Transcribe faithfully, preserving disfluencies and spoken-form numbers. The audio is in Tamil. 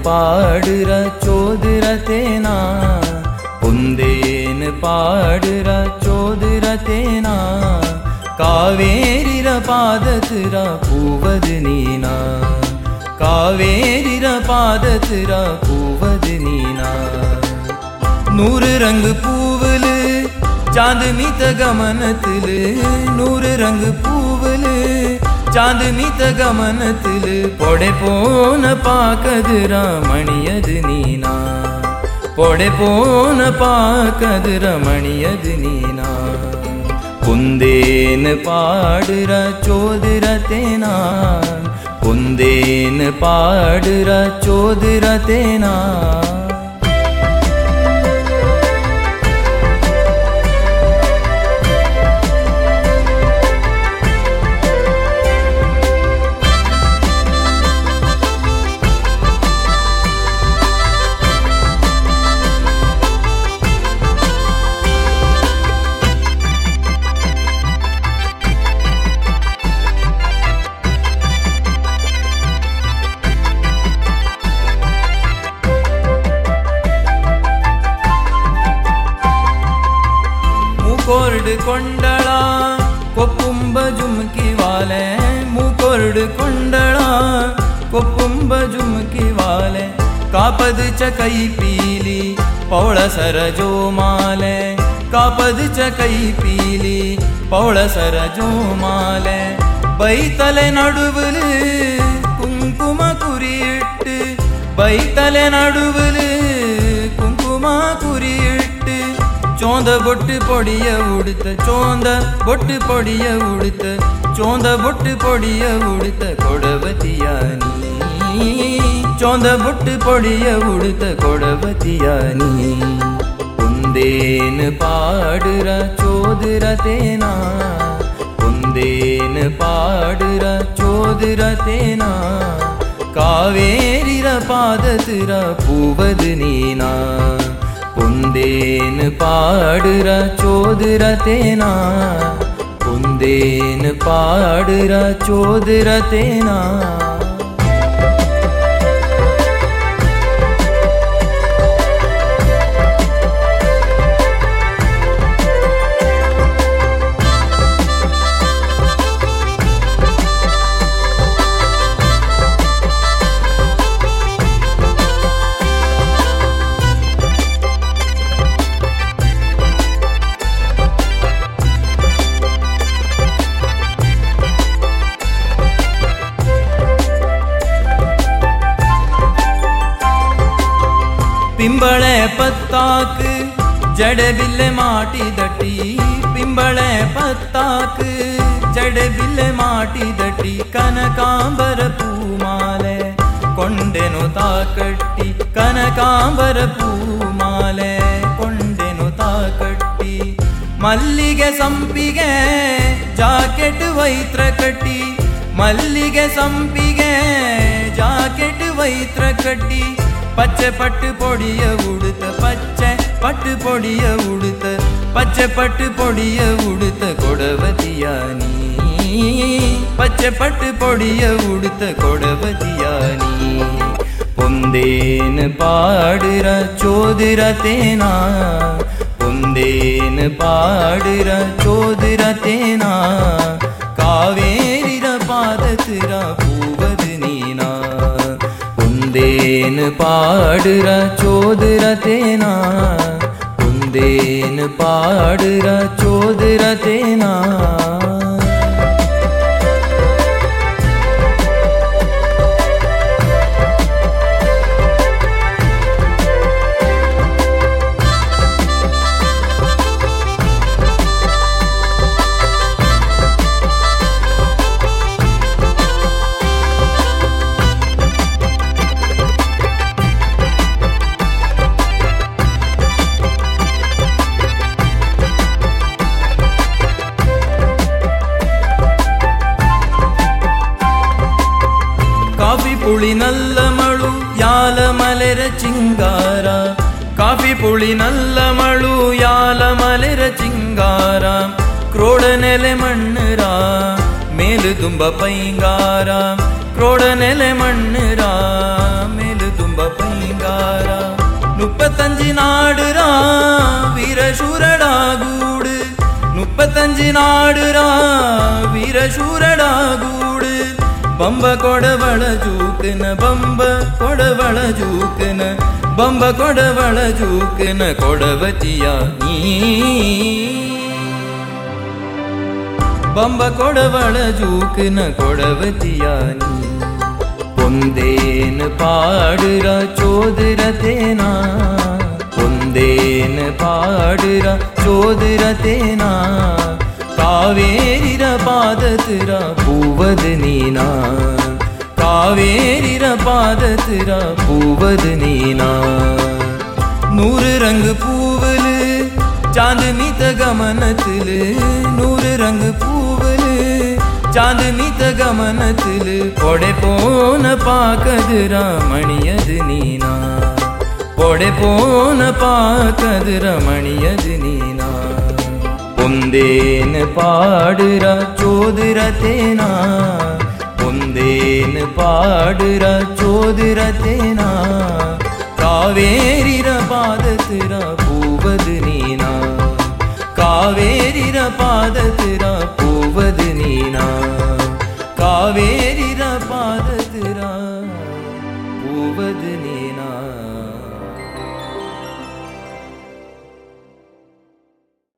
பாடுற சோதுர தேனா பொந்தேன்னு பாடுற சோதுர தேனா காவேரிர பாதத்துர பூவது நீனா காவேரிர பாதத்துர பூவது நீனா நூறு ரங்கு பூவுலு சாந்து மீத்த கமனத்திலு நூறு ரங்கு பூவுலு சாந்து மீத்த கமனத்திலு பொடை போன பாக்கதுரா மணியது நீனா பொடை போன பாக்கதுரா மணியது நீனா பொந்தேன்னு பாடுற சோதுர தேனா பொந்தேன்னு பாடுற சோதுர தேனா ಮೂಕೋರ್ಡು ಕೊಂಡಳ ಕೊಪ್ಪುಂಬ ಜುಮ್ಕಿ ವಾಲೆ ಮೂಕೋರ್ಡು ಕೊಂಡಳ ಕೊಪ್ಪುಂಬ ಜುಮ್ಕಿ ವಾಲೆ ಕಾಪದು ಚ ಕೈ ಪೀಲಿ ಪೌಳ ಸರಜೋ ಮಾಲೆ ಕಾಪದು ಚ ಕೈ ಪೀಲಿ ಪೌಳ ಸರಜೋ ಮಾಲೆ ಬೈತಲೆ ನಡುವಲು ಕುಂಕುಮ ಕುರಿಯಿಟ್ಟು ಬೈತಲೆ ನಡುವಲು ಕುಂಕುಮ ಕುರಿಯಿಟ್ಟು ಚೋಂದ ಬೊಟ್ಟು பொடிய உடுத்த ಚೋಂದ ಬೊಟ್ಟು பொடிய உடுத்த ಚೋಂದ ಬೊಟ್ಟು பொடிய உடுத்த கொடவதியானி ಚೋಂದ ಬೊಟ್ಟು பொடிய உடுத்த கொடவதியானி பொந்தேன்னு பாடுற சோதுர தேனா பொந்தேன்னு பாடுற சோதுர தேனா காவேரிர பாதத்துர பூவது நீனா பொந்தேன்னு பாடுற சோதுர தேனா பொந்தேன்னு பாடுற சோதுர தேனா ಪಿಂಬಳೆ ಪತ್ತಾಕು ಜಡಬಿಲ್ಲೆ ಮಾಟಿ ದಟ್ಟಿ ಪಿಂಬಳೆ ಪತ್ತಾಕು ಜಡಬಿಲ್ಲೆ ಮಾಟಿ ದಟ್ಟಿ ಕನಕಾಂಬರ ಪೂಮಾಲೆ ಕೊಂಡೆನು ತಾಕಟ್ಟಿ ಕನಕಾಂಬರ ಪೂಮಾಲೆ ಕೊಂಡೆನು ತಾಕಟ್ಟಿ ಮಲ್ಲಿಗೆ ಸಂಪಿಗೆ ಜಾಕೆಟ್ ವೈತ್ರ ಕಟ್ಟಿ ಮಲ್ಲಿಗೆ ಸಂಪಿಗೆ ಜಾಕೆಟ್ ವೈತ್ರ ಕಟ್ಟಿ பச்சை பட்டு பொடிய உடுத்த பச்சை பட்டு பொடிய உடுத்த பச்சை பட்டு பொடிய உடுத்த கொடவதியானி பச்சை பட்டு பொடிய உடுத்த கொடவதியானி பொந்தேன்னு பாடுற சோதுர தேனா பொந்தேன்னு பாடுற சோதுர தேனா காவேரிர பாதத்துர பூவது நீனா பொந்தேன்னு பாடுற சோதுர தேனா பொந்தேன்னு பாடுற சோதுர தேனா ಪುಳಿ ನಲ್ಲ ಮಳು ಯಾಲ ಮಲೆರ ಚಿಂಗಾರ ಕಾಫಿ ಪುಳಿ ನಲ್ಲ ಮಳು ಯಾಲ ಮಲೆರ ಚಿಂಗಾರ ಕ್ರೋಡ ನೆಲೆ ಮಣ್ಣರ ಮೇಲು ತುಂಬ ಪೈಂಗಾರ ಕ್ರೋಡ ನೆಲೆ ಮಣ್ಣರ ಮೇಲು ತುಂಬ பைங்காரா முப்பத்தஞ்சு நாடுரா வீரசூரடா கூடு முப்பத்தஞ்சு நாடுரா வீரசூரடா கூடு பம்ப கொடவள ஜூக்குன பம்ப கொடவள ஜூக்குன பம்ப கொடவள ஜூக்குன கொடவத்தியா நீ பம்ப கொடவள ஜூக்குன கொடவத்தியா நீ பொந்தேன்னு பாடுறா சோதுர தேனா பொந்தேன்னு பாடுறா சோதுர தேனா காவேரிர பாதத்திரா பூவது நீனா காவேரிர பாதத்திரா பூவது நீனா நூறு ரங்கு பூவலு சாந்து மீத்த கமனத்திலு நூறு ரங்கு பூவலு சாந்து மீத்த கமனத்திலு கொடை போன பாக்கதுரா மணியது நீனா கொடை போன பாக்கதுரா மணியது நீனா பொந்தேன்னு பாடுறா சோதுர தேனா பொந்தேன்னு பாடுறா சோதுர தேனா காவேரிர பாதத்திரா பூவது நீனா காவேரிர பாதத்திரா பூவது நீனா காவேரிர பாதத்திரா பூவது நீனா